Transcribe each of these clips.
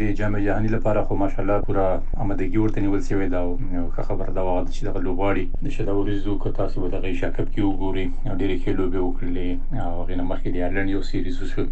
د جام جهاني لپاره خو ماشاءالله پوره آمادګي ورته نیول شوې ده او ښه خبره ده چې دغه لوبغاړي د شل ورځو که تاسو به دغه ایشیا کپ کې وګورئ ډېرې ښې لوبې وکړلې او هغې نه مخکې د آیرلنډ یو سیریز وشو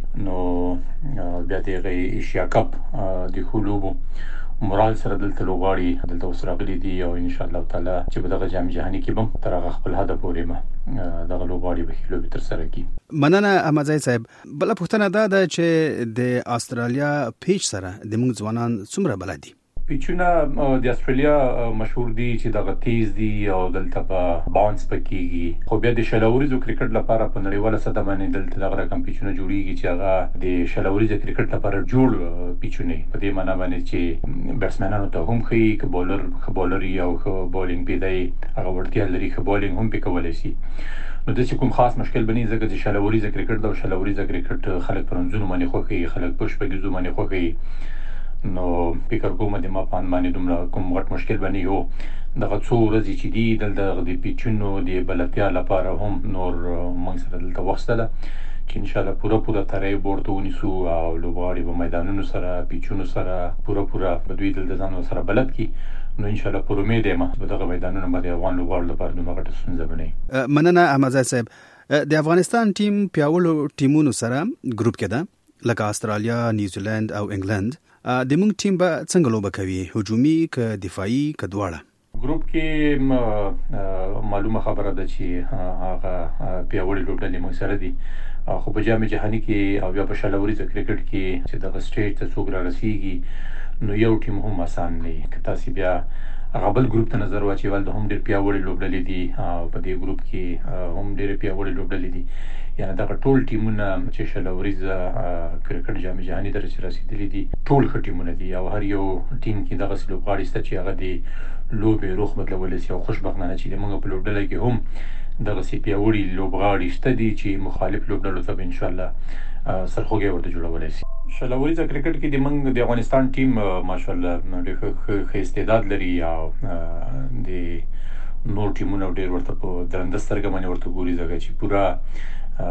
نو بیا د هغې ایشیا کپ د ښو لوبو مورال سره دلته لوبغاړي دلته اوس راغلي دي او انشاءالله تعالی چې په دغه جام جهاني کې به تر هغه خپل هدف پورې به دغه لوبغاړي به ښې لوبې ترسره کړي. مننه احمدزی صاحب. بله پوښتنه دا ده چې د استرالیا پیچ سره د موږ ځوانان څومره بلد دي؟ پیچونه د استرالیا مشهور دي چې دغه تیز دي او دلته به باونس پکېږي خو بیا د شل ورځو کرکټ لپاره په نړیواله سطح باندې دلته دغه رقم پیچونه جوړیږي چې هغه د شل ورځو کرکټ لپاره جوړ پیچونه په دې معنی باندې چې بیټسمنانو ته هم ښه که بولر یا ښه بولینګ پیدا هغه وړتیا لري ښه بولینګ هم پې کولی شي. نو داسې کوم خاص مشکل به نه ځکه چې شل ورځو کرکټ ده او شل ورځو کرکټ خلک په رنځونو باندې خوښوي خلک په شپږیزو باندې خوښوي نو فکر کوم د ما په باندې دومره کوم غټ مشکل باندې یو دغه څو ورځې چې دي دلته د پیچونو د بلدتیا لپاره هم نور موږ سره دلته وخته ده چې انشاءالله پوره تری ورته ونیسو او لوبغاړي به میدانونو سره پیچونو سره پوره به دوی دلته ځان سره بلد کړي نو انشاءالله پر امید یم چې دغه میدانونه به د افغان لوبغاړو لپاره دومره غټه ستونزه به نه وي. مننه احمدزی صاحب. د افغانستان ټیم پیاوړو ټیمونو سره ګروپ کې ده لکه استرالیا، نیوزیلند او انګلند. د موږ ټیم به څنګه لوبه کوي؟ هجومي که دفاعي که دواړه؟ ګروپ کې معلومه خبره ده چې هغه پیاوړي لوبډلې موږ سره دي خو په جام جهاني کې او بیا په شل ورځو کرکټ کې چې دغه سټیج ته څوک رارسیږي نو یو ټیم هم آسان نه وي. که تاسې بیا هغه بل ګروپ ته نظر واچوئ ولته هم ډېر پیاوړي لوبډلې دي او په دې ګروپ کې هم ډېرې پیاوړي لوبډلې دي یعنې دغه ټول ټیمونه چې شل ورځه کرکټ جام جهاني ته چې رسېدلي دي ټول ښه ټیمونه دي او هر یو ټیم کې دغسې لوبغاړي شته چې هغه د لوبې رخ بدلولی شي او خوشبختانه چې زموږ په لوبډله کې هم دغسې پیاوړي لوبغاړي شته دي چې مخالف لوبډلو ته به انشاءالله سرخوږی ورته جوړولی شي. شل ورځه کرکټ کې د موږ د افغانستان ټیم ماشاءالله ډېر ښه استعداد لري او د نور ټیمونه ډېر ورته په درنده سترګه باندې ورته ګوري ځکه چې پوره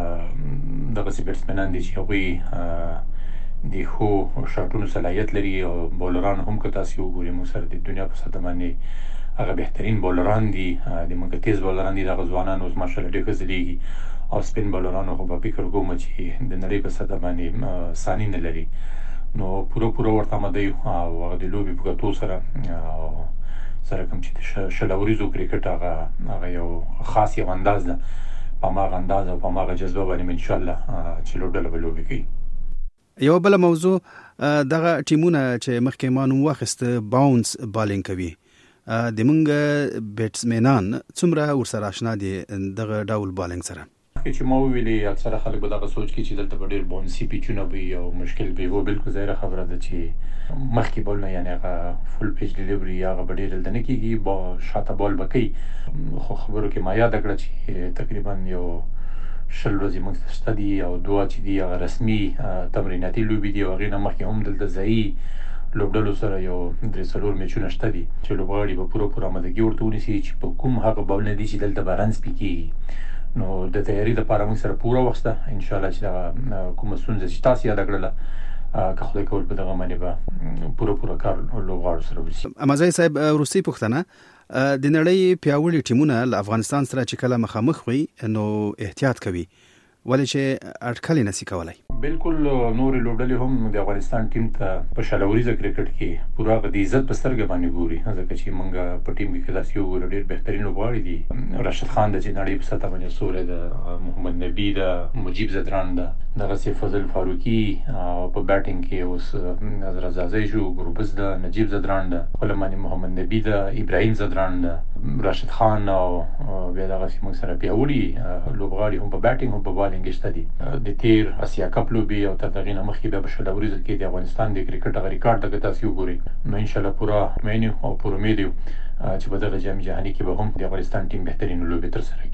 دغسې بیټسمنان دي چې هغوی د ښو شاټونو صلاحیت لري او بولران هم که تاسې وګورئ موږ سره د دنیا په سطح باندې هغه بهترین بولران دي د موږ تیز بولران دي دغه ځوانان اوس ماشاءالله ډېر ښه ځلیږي او سپین بولرانو خو به فکر کوم چې د نړۍ په سطح باندې ثاني نه لري نو پوره ورته آماده یو او هغه د لوبې په کتو سره کوم چې شل ورځو کرکټ هغه یو خاص یو انداز ده په هماغه انداز او په هماغه جذبه باندې انشاءالله چې لوبډله به لوبې کوي. یو بله موضوع دغه ټیمونه چې مخکې ما نوم واخیسته باونس بالینګ کوي د موږ بیټسمنان څومره ورسره اشنا دي دغه ډول بالینګ سره؟ چې ما وویلې اکثره خلک به دغه سوچ کوي چې دلته به ډېر باونسي پیچونه وي او مشکل به وي بلکل ظاهره خبره ده چې مخکې بال نه یعنې هغه فل پیچ ډیلیوري هغه به ډېر دلته نه کېږي شاته بال به کوي خو خبرو کې ما یاده کړه چې تقریبا یو شل ورځې موږ شته دي او دوه چې دي هغه رسمي تمریناتي لوبې دي او هغې نه مخکې هم دلته ځایي لوبډلو سره یو 3-4 میچونه شته دي چې لوبغاړي به پوره آمادګي ورته ونیسي چې په کوم هغه بالونه دي چې دلته به رنز پې کېږي نو د تیاري لپاره موږ سره پوره وخت ده انشاءالله چې دغه کومه ستونزه چې تاسې یاده کړله که خدای کول په دغه باندې به پوره کار لوبغاړو سره وشي. احمدزی صاحب وروستۍ پوښتنه د نړۍ پیاوړي ټیمونه له افغانستان سره چې کله مخامخ وي نو احتیاط کوي ولې چې اټکل یې نشي کولی؟ بالکل نورې لوبډلې هم د افغانستان ټیم ته په شل ورځه کرکټ کې پوره هغه د عزت په سترګه باندې ګوري ځکه چې موږ په ټیم کې که داسې وګورو ډېر بهترین لوبغاړي دي راشد خان ده چې نړۍ په سطح باندې سوری ده محمد نبي ده مجیب زدران ده دغسې فضل فاروقي او په بیټینګ کې اوس نظر ازازی شو ګروبز ده نجیب زدران ده خپله باندې محمد نبي ده ابراهیم زدران ده راشد خان او بیا دغسې موږ سره پیاوړي لوبغاړي هم په بیټینګ هم په بالینګ شته دي د تیر اسیا کپ لوبې او تر دغې نه مخکې بیا په شل ورځو کې د افغانستان د کرکټ هغه ریکارډ ته که تاسې وګورئ نو انشاءالله پوره مطمئن یو او پر امید یو چې په دغه جام جهاني کې به هم د افغانستان ټیم بهترین لوبې ترسره کړي.